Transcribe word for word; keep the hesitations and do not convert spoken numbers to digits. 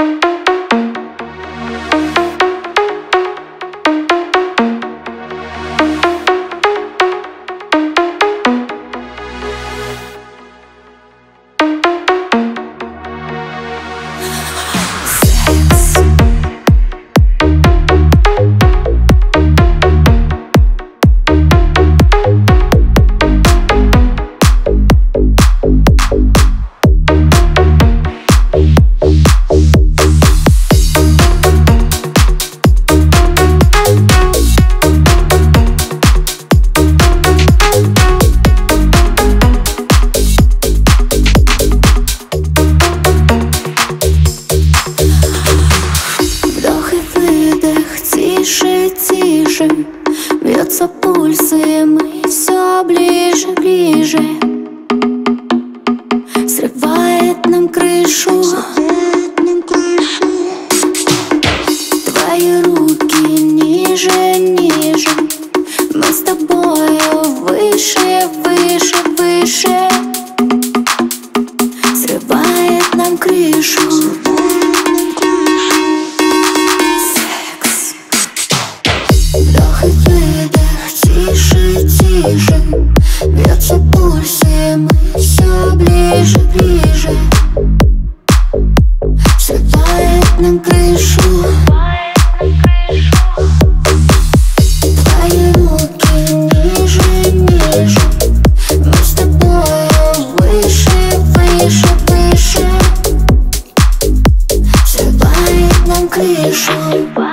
Тише, бьется пульс, и мы все ближе, ближе. Срывает нам крышу. Твои руки ниже, ниже. Мы с тобою выше, выше, выше. Срывает нам крышу. Вдох и выдох, тише, тише. Бьется пульс, и мы все ближе, ближе. Срывает нам крышу. Твои руки ниже, ниже. Мы с тобою выше, выше, выше. Срывает нам крышу.